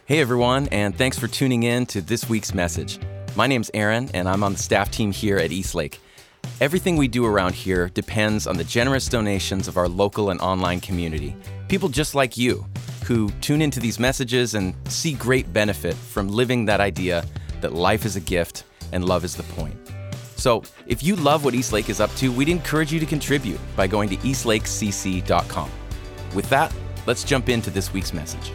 Hey everyone, and thanks for tuning in to this week's message. My name's Aaron, and I'm on the staff team here at Eastlake. Everything we do around here depends on the generous donations of our local and online community. People just like you, who tune into these messages and see great benefit from living that idea that life is a gift and love is the point. So, if you love what Eastlake is up to, we'd encourage you to contribute by going to eastlakecc.com. With that, let's jump into this week's message.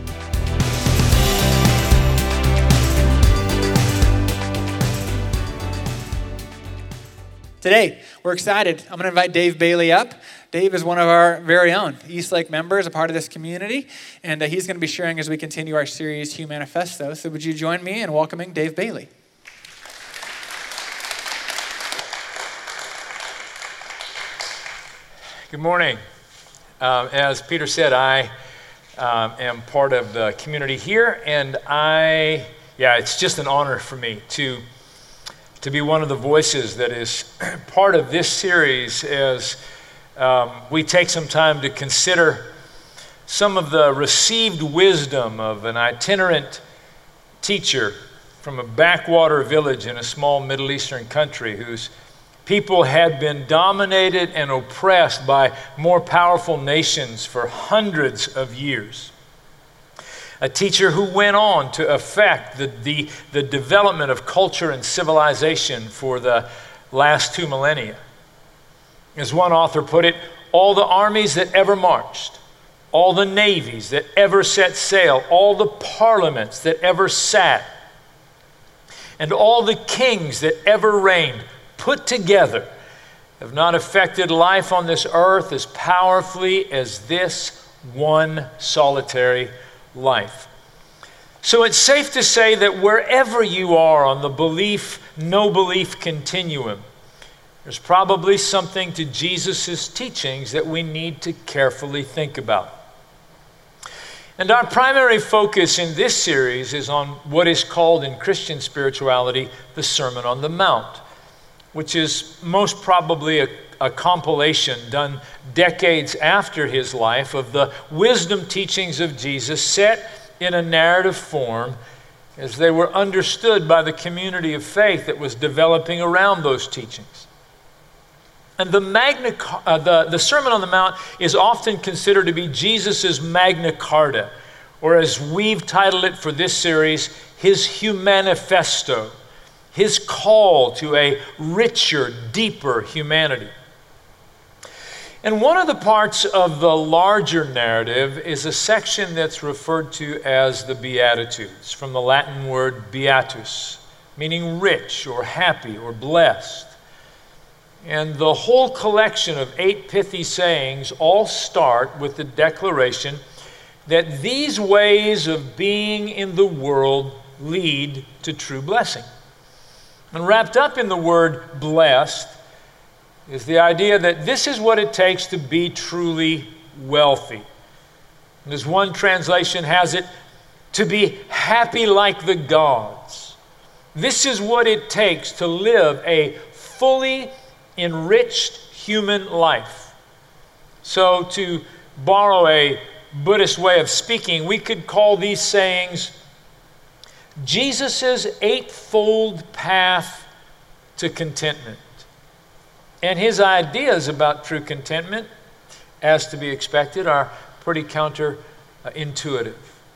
Today, we're excited. I'm going to invite Dave Bailey up. Dave is one of our very own Eastlake members, a part of this community, and he's going to be sharing as we continue our series, Hugh Manifesto. So would you join me in welcoming Dave Bailey? Good morning. As Peter said, I am part of the community here, and it's just an honor for me to be one of the voices that is part of this series as we take some time to consider some of the received wisdom of an itinerant teacher from a backwater village in a small Middle Eastern country whose people had been dominated and oppressed by more powerful nations for hundreds of years. A teacher who went on to affect the development of culture and civilization for the last 2 millennia. As one author put it, all the armies that ever marched, all the navies that ever set sail, all the parliaments that ever sat, and all the kings that ever reigned, put together, have not affected life on this earth as powerfully as this one solitary life. So it's safe to say that wherever you are on the belief, no belief continuum, there's probably something to Jesus' teachings that we need to carefully think about. And our primary focus in this series is on what is called in Christian spirituality the Sermon on the Mount, which is most probably a compilation done decades after his life of the wisdom teachings of Jesus set in a narrative form as they were understood by the community of faith that was developing around those teachings. And the Sermon on the Mount is often considered to be Jesus' Magna Carta, or as we've titled it for this series, his Hugh Manifesto, his call to a richer, deeper humanity. And one of the parts of the larger narrative is a section that's referred to as the Beatitudes, from the Latin word beatus, meaning rich or happy or blessed. And the whole collection of 8 pithy sayings all start with the declaration that these ways of being in the world lead to true blessing. And wrapped up in the word blessed is the idea that this is what it takes to be truly wealthy. And as one translation has it, to be happy like the gods. This is what it takes to live a fully enriched human life. So to borrow a Buddhist way of speaking, we could call these sayings Jesus' 8-fold path to contentment. And his ideas about true contentment, as to be expected, are pretty counterintuitive.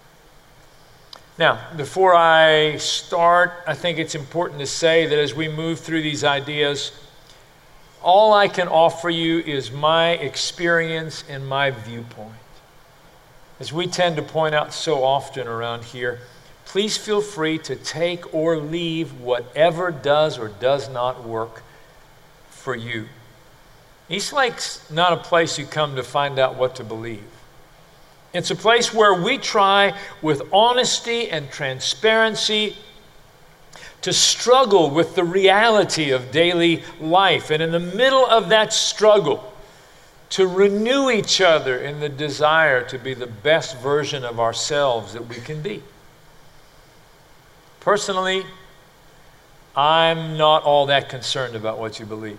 Now, before I start, I think it's important to say that as we move through these ideas, all I can offer you is my experience and my viewpoint. As we tend to point out so often around here, please feel free to take or leave whatever does or does not work for you. Eastlake's not a place you come to find out what to believe. It's a place where we try with honesty and transparency to struggle with the reality of daily life, and in the middle of that struggle, to renew each other in the desire to be the best version of ourselves that we can be. Personally, I'm not all that concerned about what you believe.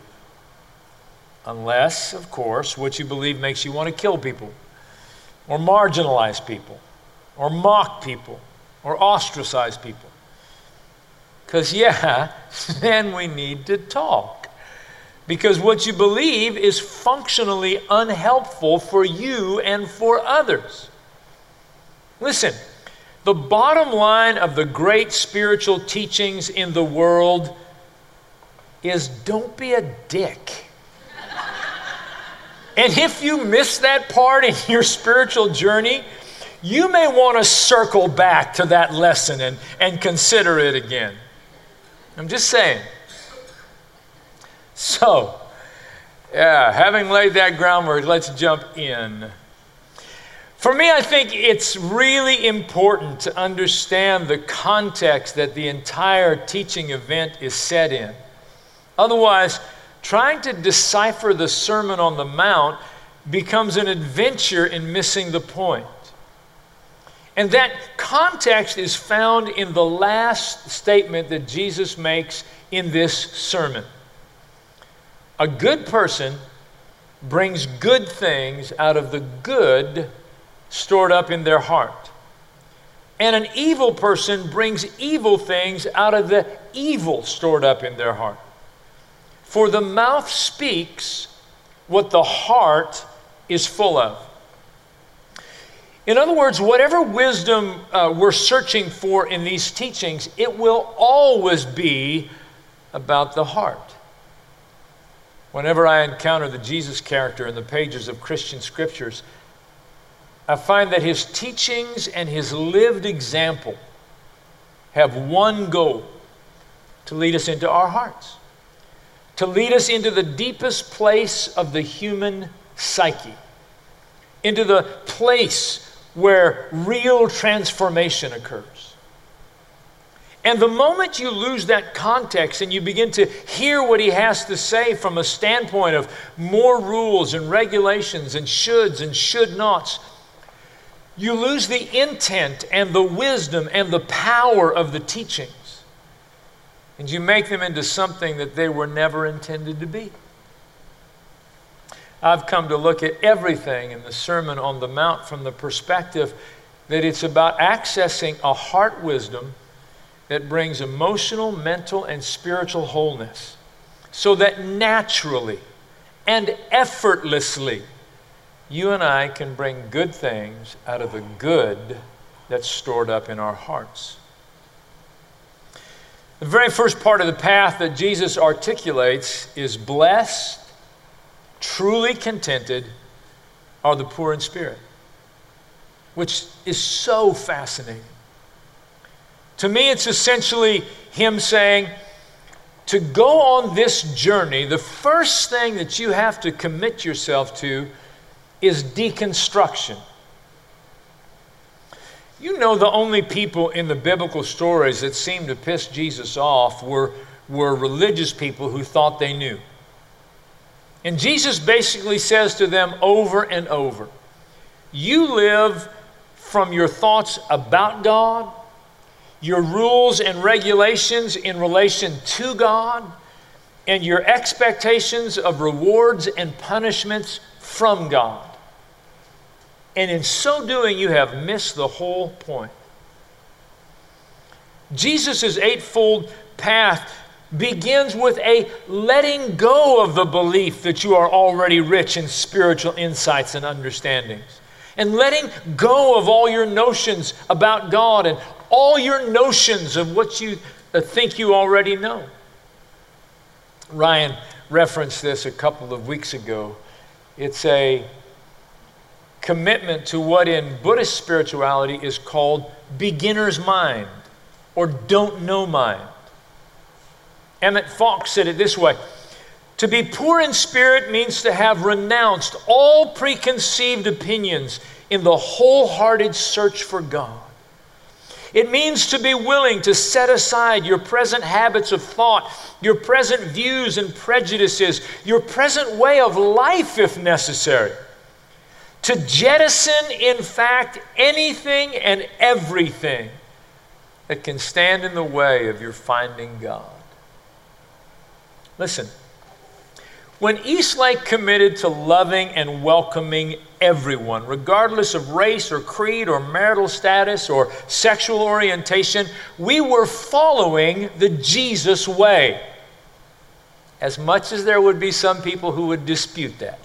Unless, of course, what you believe makes you want to kill people, or marginalize people, or mock people, or ostracize people. Because, then we need to talk. Because what you believe is functionally unhelpful for you and for others. Listen, the bottom line of the great spiritual teachings in the world is don't be a dick. And if you miss that part in your spiritual journey, you may want to circle back to that lesson and consider it again. I'm just saying. So, having laid that groundwork, let's jump in. For me, I think it's really important to understand the context that the entire teaching event is set in. Otherwise, trying to decipher the Sermon on the Mount becomes an adventure in missing the point. And that context is found in the last statement that Jesus makes in this sermon. A good person brings good things out of the good stored up in their heart. And an evil person brings evil things out of the evil stored up in their heart. For the mouth speaks what the heart is full of. In other words, whatever wisdom we're searching for in these teachings, it will always be about the heart. Whenever I encounter the Jesus character in the pages of Christian scriptures, I find that his teachings and his lived example have one goal: to lead us into our hearts, to lead us into the deepest place of the human psyche, into the place where real transformation occurs. And the moment you lose that context and you begin to hear what he has to say from a standpoint of more rules and regulations and shoulds and should nots, you lose the intent and the wisdom and the power of the teachings. And you make them into something that they were never intended to be. I've come to look at everything in the Sermon on the Mount from the perspective that it's about accessing a heart wisdom that brings emotional, mental, and spiritual wholeness, so that naturally and effortlessly you and I can bring good things out of the good that's stored up in our hearts. The very first part of the path that Jesus articulates is blessed, truly contented are the poor in spirit, which is so fascinating. To me, it's essentially him saying, to go on this journey, the first thing that you have to commit yourself to is deconstruction. You know, the only people in the biblical stories that seemed to piss Jesus off were religious people who thought they knew. And Jesus basically says to them over and over, you live from your thoughts about God, your rules and regulations in relation to God, and your expectations of rewards and punishments from God. And in so doing, you have missed the whole point. Jesus' eightfold path begins with a letting go of the belief that you are already rich in spiritual insights and understandings, and letting go of all your notions about God and all your notions of what you think you already know. Ryan referenced this a couple of weeks ago. It's a commitment to what in Buddhist spirituality is called beginner's mind or don't know mind. Emmett Fox said it this way: to be poor in spirit means to have renounced all preconceived opinions in the wholehearted search for God. It means to be willing to set aside your present habits of thought, your present views and prejudices, your present way of life if necessary. To jettison, in fact, anything and everything that can stand in the way of your finding God. Listen, when Eastlake committed to loving and welcoming everyone, regardless of race or creed or marital status or sexual orientation. We were following the Jesus way, as much as there would be some people who would dispute that.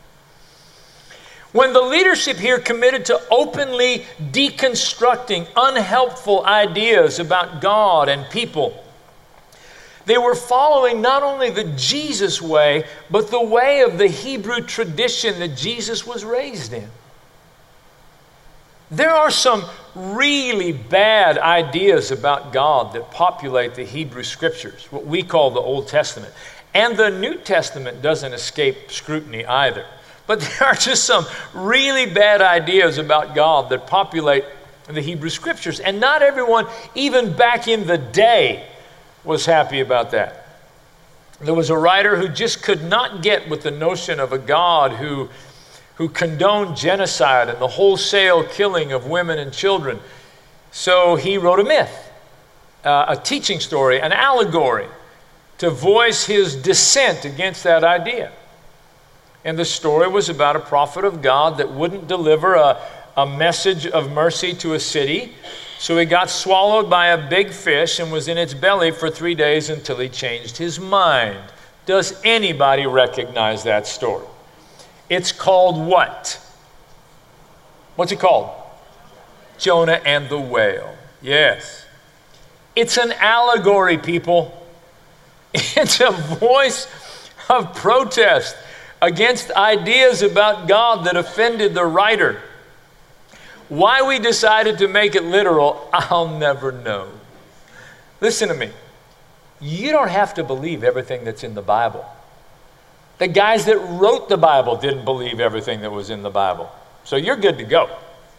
When the leadership here committed to openly deconstructing unhelpful ideas about God and people, they were following not only the Jesus way, but the way of the Hebrew tradition that Jesus was raised in. There are some really bad ideas about God that populate the Hebrew Scriptures, what we call the Old Testament. And the New Testament doesn't escape scrutiny either. But there are just some really bad ideas about God that populate the Hebrew Scriptures. And not everyone, even back in the day, was happy about that. There was a writer who just could not get with the notion of a God who condoned genocide and the wholesale killing of women and children. So he wrote a myth, a teaching story, an allegory, to voice his dissent against that idea. And the story was about a prophet of God that wouldn't deliver a message of mercy to a city. So he got swallowed by a big fish and was in its belly for 3 days until he changed his mind. Does anybody recognize that story? It's called what? What's it called? Jonah and the whale. Yes. It's an allegory, people. It's a voice of protest against ideas about God that offended the writer. Why we decided to make it literal, I'll never know. Listen to me. You don't have to believe everything that's in the Bible. The guys that wrote the Bible didn't believe everything that was in the Bible. So you're good to go.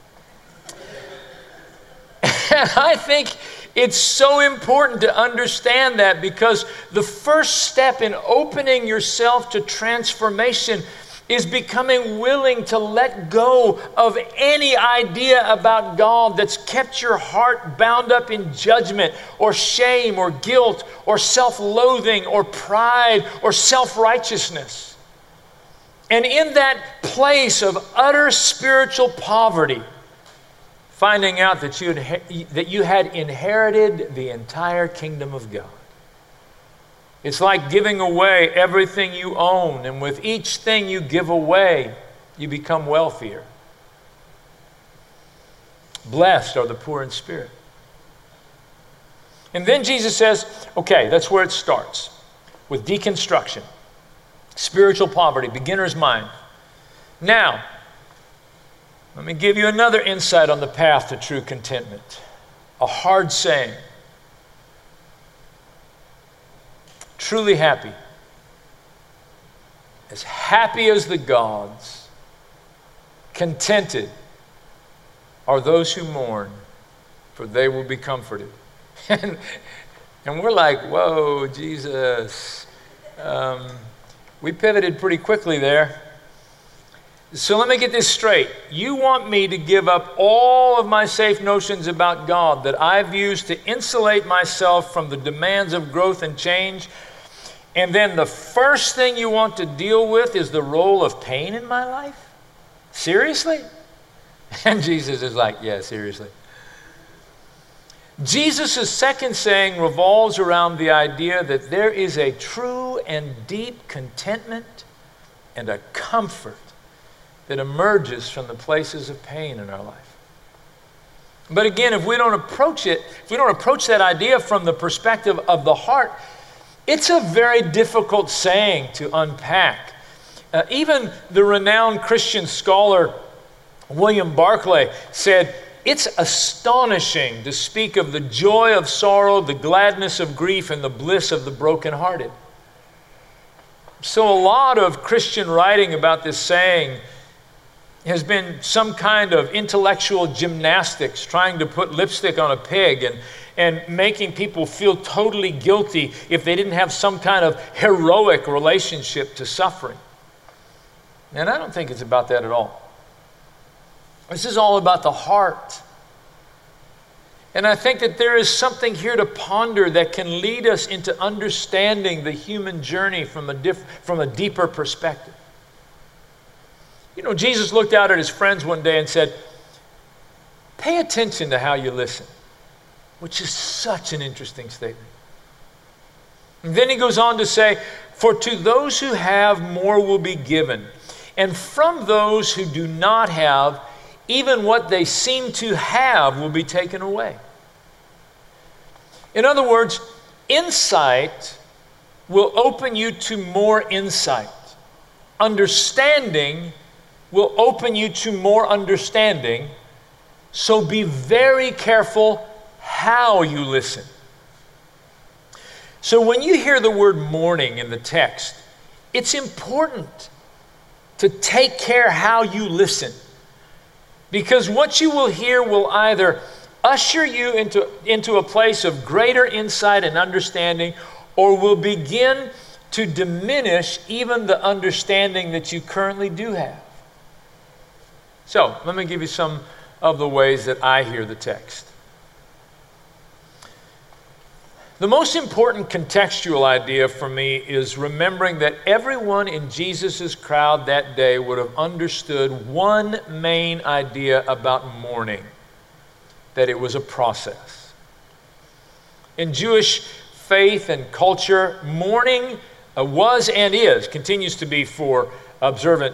And I think it's so important to understand that, because the first step in opening yourself to transformation is becoming willing to let go of any idea about God that's kept your heart bound up in judgment or shame or guilt or self-loathing or pride or self-righteousness. And in that place of utter spiritual poverty, finding out that you had inherited the entire kingdom of God. It's like giving away everything you own, and with each thing you give away, you become wealthier. Blessed are the poor in spirit. And then Jesus says, okay, that's where it starts, with deconstruction, spiritual poverty, beginner's mind. Now, let me give you another insight on the path to true contentment. A hard saying. Truly happy as the gods, contented are those who mourn, for they will be comforted. And we're like, whoa, Jesus. We pivoted pretty quickly there. So let me get this straight. You want me to give up all of my safe notions about God that I've used to insulate myself from the demands of growth and change, and then the first thing you want to deal with is the role of pain in my life? Seriously? And Jesus is like, yeah, seriously. Jesus' second saying revolves around the idea that there is a true and deep contentment and a comfort that emerges from the places of pain in our life. But again, if we don't approach that idea from the perspective of the heart, it's a very difficult saying to unpack. Even the renowned Christian scholar William Barclay said, it's astonishing to speak of the joy of sorrow, the gladness of grief, and the bliss of the brokenhearted. So a lot of Christian writing about this saying has been some kind of intellectual gymnastics, trying to put lipstick on a pig and making people feel totally guilty if they didn't have some kind of heroic relationship to suffering. And I don't think it's about that at all. This is all about the heart. And I think that there is something here to ponder that can lead us into understanding the human journey from a deeper perspective. You know, Jesus looked out at his friends one day and said, pay attention to how you listen, which is such an interesting statement. And then he goes on to say, for to those who have, more will be given. And from those who do not have, even what they seem to have will be taken away. In other words, insight will open you to more insight. Understanding will open you to more understanding. So be very careful how you listen. So when you hear the word morning in the text, it's important to take care how you listen. Because what you will hear will either usher you into a place of greater insight and understanding, or will begin to diminish even the understanding that you currently do have. So let me give you some of the ways that I hear the text. The most important contextual idea for me is remembering that everyone in Jesus' crowd that day would have understood one main idea about mourning, that it was a process. In Jewish faith and culture, mourning was and continues to be for observant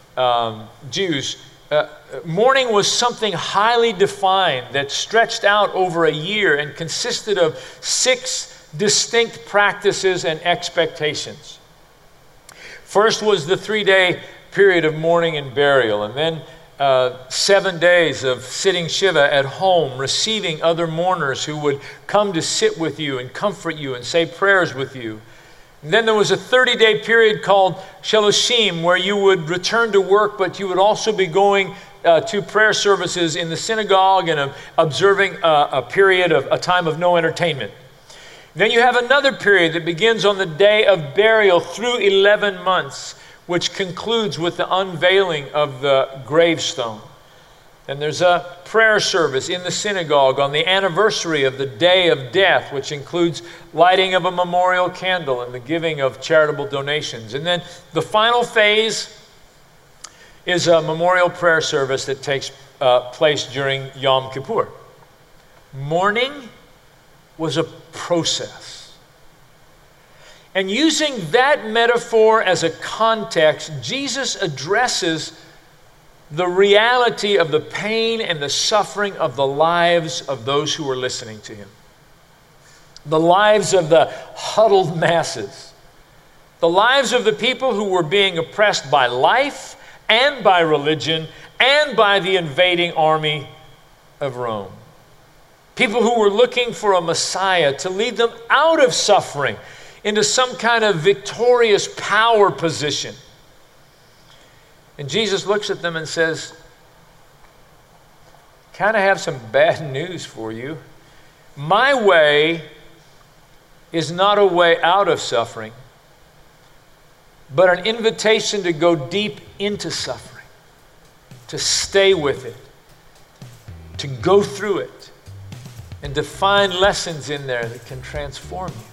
Jews. Mourning was something highly defined that stretched out over a year and consisted of 6 distinct practices and expectations. First was the 3-day period of mourning and burial, and then 7 days of sitting Shiva at home, receiving other mourners who would come to sit with you and comfort you and say prayers with you. And then there was a 30-day period called Shaloshim, where you would return to work, but you would also be going to prayer services in the synagogue and observing a time of no entertainment. Then you have another period that begins on the day of burial through 11 months, which concludes with the unveiling of the gravestone. Then there's a prayer service in the synagogue on the anniversary of the day of death, which includes lighting of a memorial candle and the giving of charitable donations. And then the final phase is a memorial prayer service that takes place during Yom Kippur. Mourning was a process. And using that metaphor as a context, Jesus addresses the reality of the pain and the suffering of the lives of those who were listening to him. The lives of the huddled masses. The lives of the people who were being oppressed by life and by religion and by the invading army of Rome. People who were looking for a Messiah to lead them out of suffering into some kind of victorious power position. And Jesus looks at them and says, kind of have some bad news for you. My way is not a way out of suffering, but an invitation to go deep into suffering, to stay with it, to go through it, and to find lessons in there that can transform you.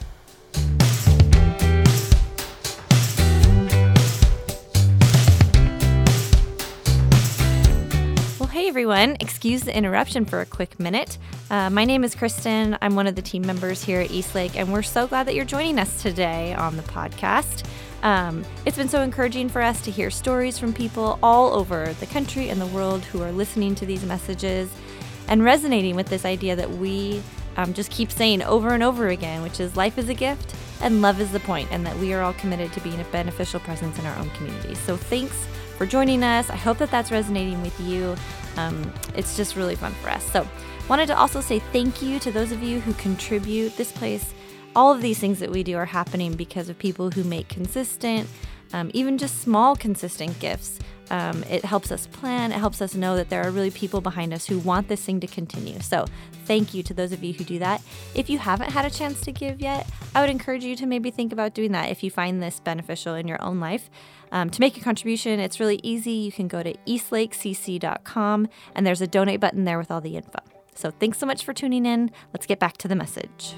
Hey everyone, excuse the interruption for a quick minute. My name is Kristen. I'm one of the team members here at Eastlake, and we're so glad that you're joining us today on the podcast. It's been so encouraging for us to hear stories from people all over the country and the world who are listening to these messages and resonating with this idea that we just keep saying over and over again, which is life is a gift and love is the point, and that we are all committed to being a beneficial presence in our own communities. So thanks for joining us. I hope that that's resonating with you. It's just really fun for us. So wanted to also say thank you to those of you who contribute. This place, all of these things that we do are happening because of people who make consistent, even just small consistent gifts. It helps us plan. It helps us know that there are really people behind us who want this thing to continue. So thank you to those of you who do that. If you haven't had a chance to give yet, I would encourage you to maybe think about doing that if you find this beneficial in your own life. To make a contribution, it's really easy. You can go to eastlakecc.com, and there's a donate button there with all the info. So thanks so much for tuning in. Let's get back to the message.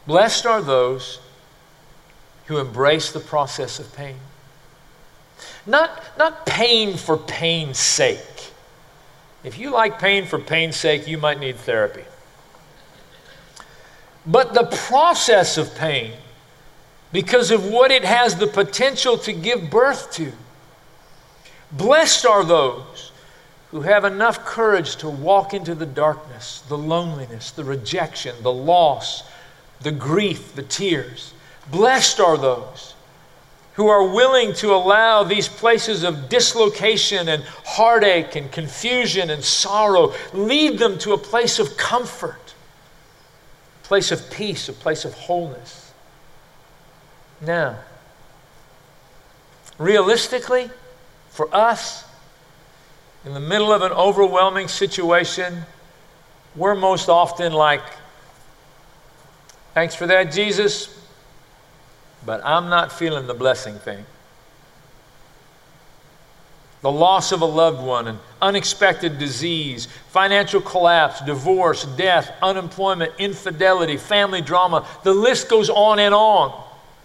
Blessed are those who embrace the process of pain. Not pain for pain's sake. If you like pain for pain's sake, you might need therapy. But the process of pain, because of what it has the potential to give birth to. Blessed are those who have enough courage to walk into the darkness, the loneliness, the rejection, the loss, the grief, the tears. Blessed are those who are willing to allow these places of dislocation and heartache and confusion and sorrow lead them to a place of comfort, a place of peace, a place of wholeness. Now, realistically, for us, in the middle of an overwhelming situation, we're most often like, thanks for that, Jesus, but I'm not feeling the blessing thing. The loss of a loved one, an unexpected disease, financial collapse, divorce, death, unemployment, infidelity, family drama, the list goes on and on.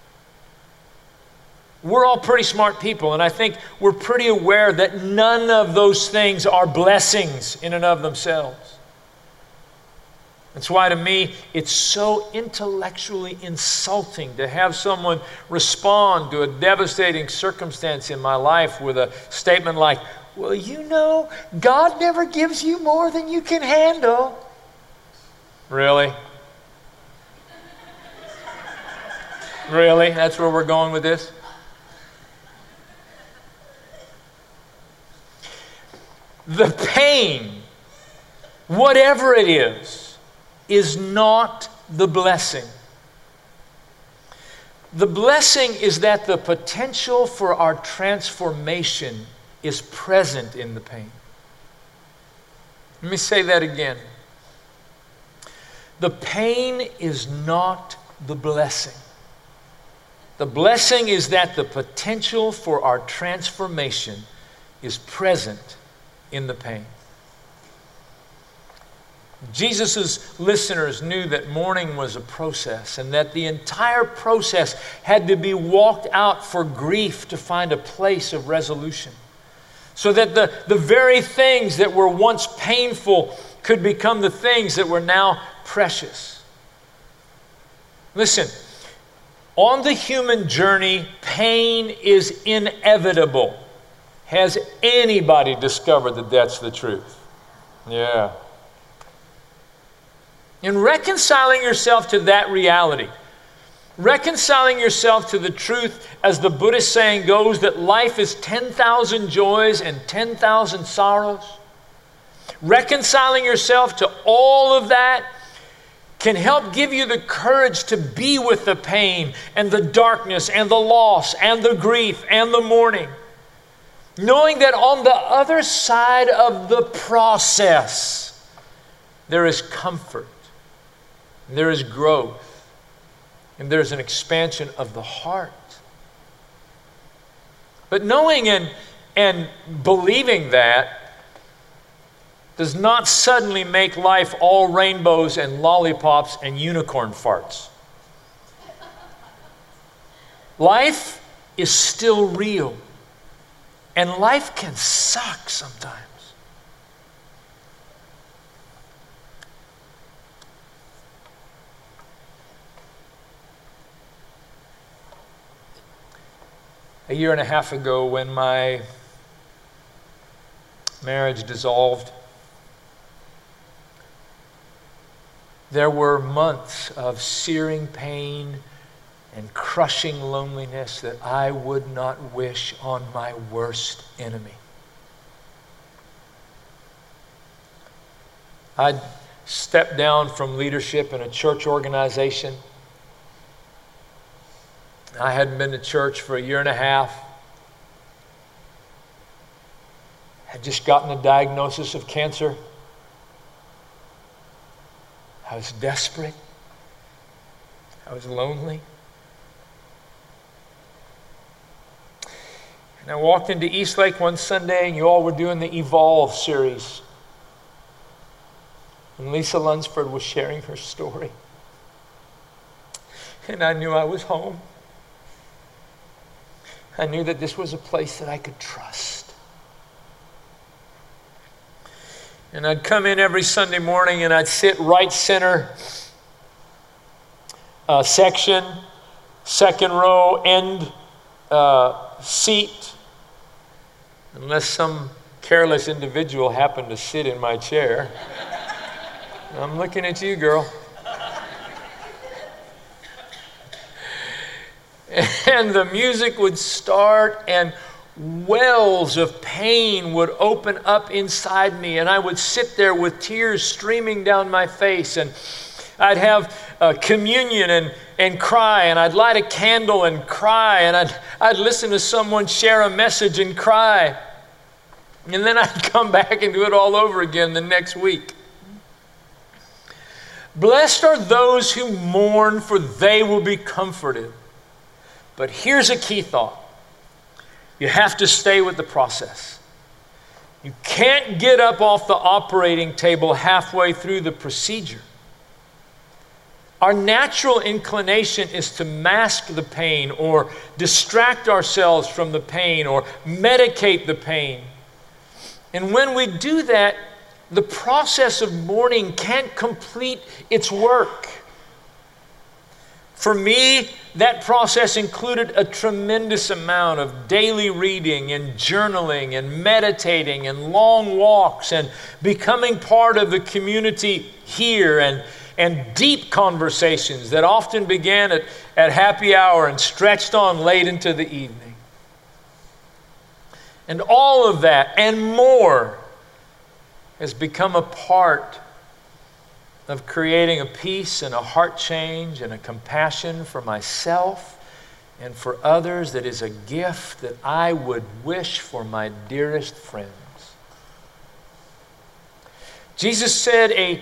We're all pretty smart people, and I think we're pretty aware that none of those things are blessings in and of themselves. That's why to me, it's so intellectually insulting to have someone respond to a devastating circumstance in my life with a statement like, well, you know, God never gives you more than you can handle. Really? Really? That's where we're going with this? The pain, whatever it is not the blessing. The blessing is that the potential for our transformation is present in the pain. Let me say that again. The pain is not the blessing. The blessing is that the potential for our transformation is present in the pain. Jesus' listeners knew that mourning was a process and that the entire process had to be walked out for grief to find a place of resolution. So that the very things that were once painful could become the things that were now precious. Listen, on the human journey, pain is inevitable. Has anybody discovered that that's the truth? Yeah. In reconciling yourself to that reality, reconciling yourself to the truth, as the Buddhist saying goes, that life is 10,000 joys and 10,000 sorrows, reconciling yourself to all of that can help give you the courage to be with the pain and the darkness and the loss and the grief and the mourning. Knowing that on the other side of the process, there is comfort, there is growth, and there's an expansion of the heart. But knowing and believing that does not suddenly make life all rainbows and lollipops and unicorn farts. Life is still real. And life can suck sometimes. A year and a half ago, when my marriage dissolved, there were months of searing pain and crushing loneliness that I would not wish on my worst enemy. I'd stepped down from leadership in a church organization. I hadn't been to church for a year and a half. Had just gotten a diagnosis of cancer. I was desperate. I was lonely. And I walked into Eastlake one Sunday, and you all were doing the Evolve series. And Lisa Lunsford was sharing her story. And I knew I was home. I knew that this was a place that I could trust. And I'd come in every Sunday morning and I'd sit right center section, second row, end seat, unless some careless individual happened to sit in my chair. I'm looking at you, girl. And the music would start and wells of pain would open up inside me, and I would sit there with tears streaming down my face, and I'd have communion and cry, and I'd light a candle and cry, and I'd listen to someone share a message and cry, and then I'd come back and do it all over again the next week. Blessed are those who mourn, for they will be comforted. But here's a key thought. You have to stay with the process. You can't get up off the operating table halfway through the procedure. Our natural inclination is to mask the pain or distract ourselves from the pain or medicate the pain. And when we do that, the process of mourning can't complete its work. For me, that process included a tremendous amount of daily reading and journaling and meditating and long walks and becoming part of the community here and deep conversations that often began at happy hour and stretched on late into the evening. And all of that and more has become a part of creating a peace and a heart change and a compassion for myself and for others that is a gift that I would wish for my dearest friends. Jesus said a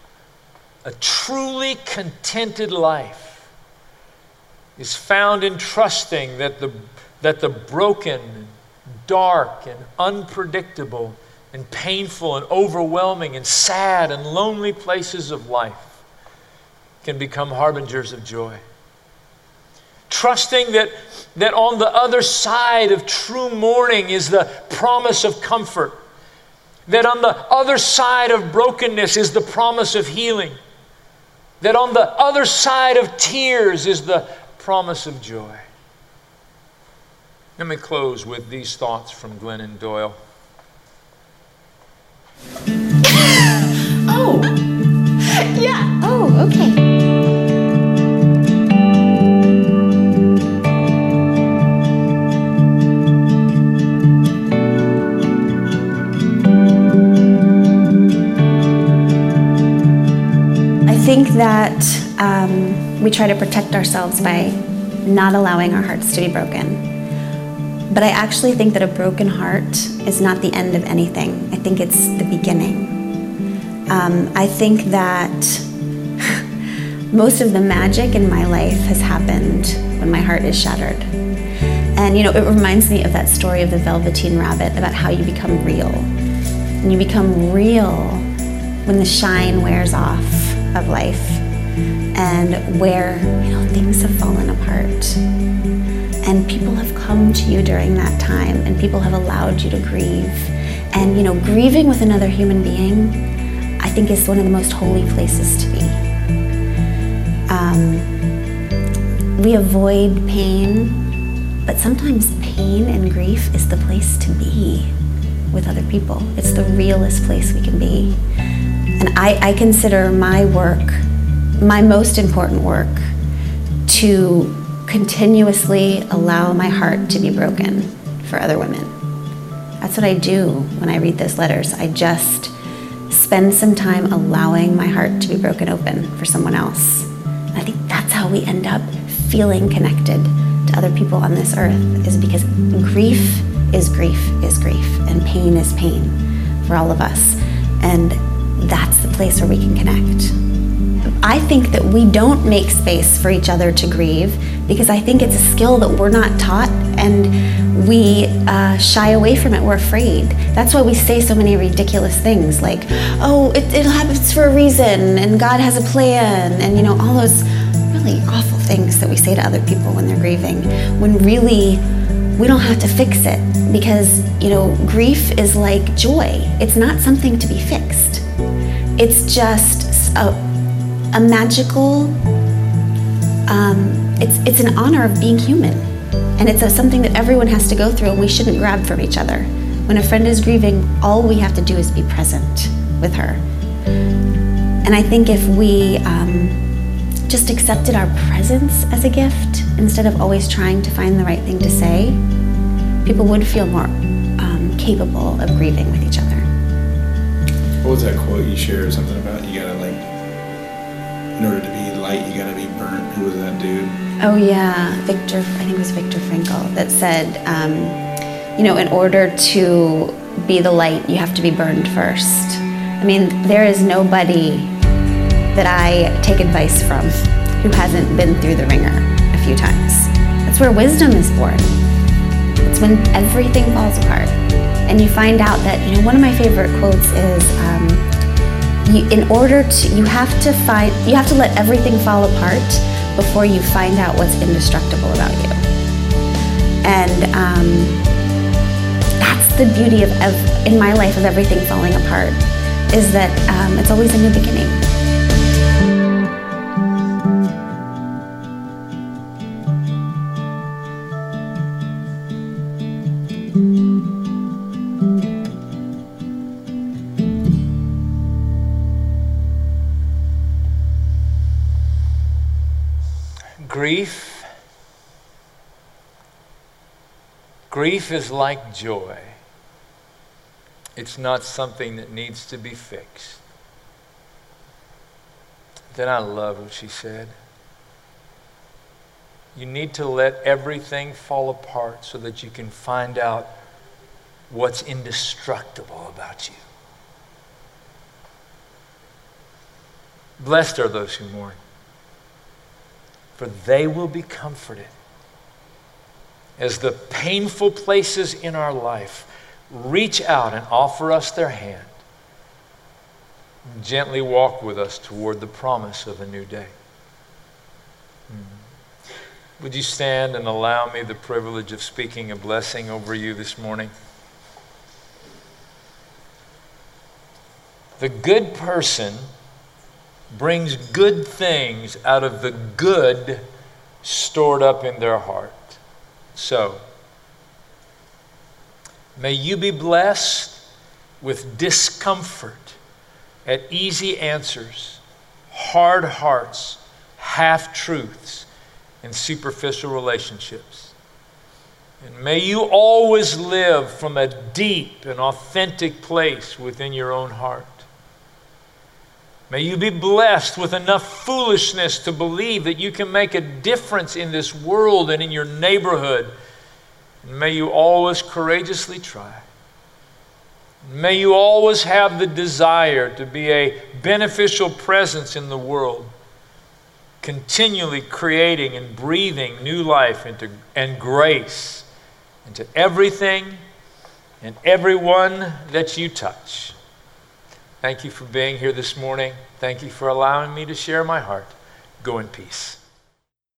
truly contented life is found in trusting that the broken, dark, and unpredictable and painful and overwhelming and sad and lonely places of life can become harbingers of joy. Trusting that on the other side of true mourning is the promise of comfort. That on the other side of brokenness is the promise of healing. That on the other side of tears is the promise of joy. Let me close with these thoughts from Glennon Doyle. Oh, yeah. Oh, okay. I think that we try to protect ourselves by not allowing our hearts to be broken. But I actually think that a broken heart is not the end of anything. I think it's the beginning. I think that most of the magic in my life has happened when my heart is shattered. And it reminds me of that story of the Velveteen Rabbit about how you become real. And you become real when the shine wears off of life and where, things have fallen apart. And people have come to you during that time, and people have allowed you to grieve. And, grieving with another human being, I think is one of the most holy places to be. We avoid pain, but sometimes pain and grief is the place to be with other people. It's the realest place we can be. And I consider my work, my most important work, to continuously allow my heart to be broken for other women. That's what I do when I read those letters. I just spend some time allowing my heart to be broken open for someone else. And I think that's how we end up feeling connected to other people on this earth, is because grief is grief is grief, and pain is pain for all of us. And that's the place where we can connect. I think that we don't make space for each other to grieve because I think it's a skill that we're not taught, and we shy away from it. We're afraid. That's why we say so many ridiculous things like, oh, it happens for a reason, and God has a plan, and all those really awful things that we say to other people when they're grieving, when really we don't have to fix it, because, grief is like joy. It's not something to be fixed. It's just a magical, it's an honor of being human. And it's something that everyone has to go through, and we shouldn't grab from each other. When a friend is grieving, all we have to do is be present with her. And I think if we just accepted our presence as a gift, instead of always trying to find the right thing to say, people would feel more capable of grieving with each other. What was that quote you shared? Something about you gotta, in order to be light, you gotta be burnt. Who was that dude? Oh yeah, I think it was Viktor Frankl, that said, in order to be the light, you have to be burned first. I mean, there is nobody that I take advice from who hasn't been through the ringer a few times. That's where wisdom is born. It's when everything falls apart. And you find out that, one of my favorite quotes is, you have to let everything fall apart before you find out what's indestructible about you. And that's the beauty in my life of everything falling apart, is that it's always a new beginning. Grief is like joy. It's not something that needs to be fixed. Then I love what she said. You need to let everything fall apart so that you can find out what's indestructible about you. Blessed are those who mourn, for they will be comforted. As the painful places in our life reach out and offer us their hand, gently walk with us toward the promise of a new day. Would you stand and allow me the privilege of speaking a blessing over you this morning? The good person brings good things out of the good stored up in their heart. So, may you be blessed with discomfort at easy answers, hard hearts, half-truths, and superficial relationships. And may you always live from a deep and authentic place within your own heart. May you be blessed with enough foolishness to believe that you can make a difference in this world and in your neighborhood. And may you always courageously try. May you always have the desire to be a beneficial presence in the world, continually creating and breathing new life and grace into everything and everyone that you touch. Thank you for being here this morning. Thank you for allowing me to share my heart. Go in peace.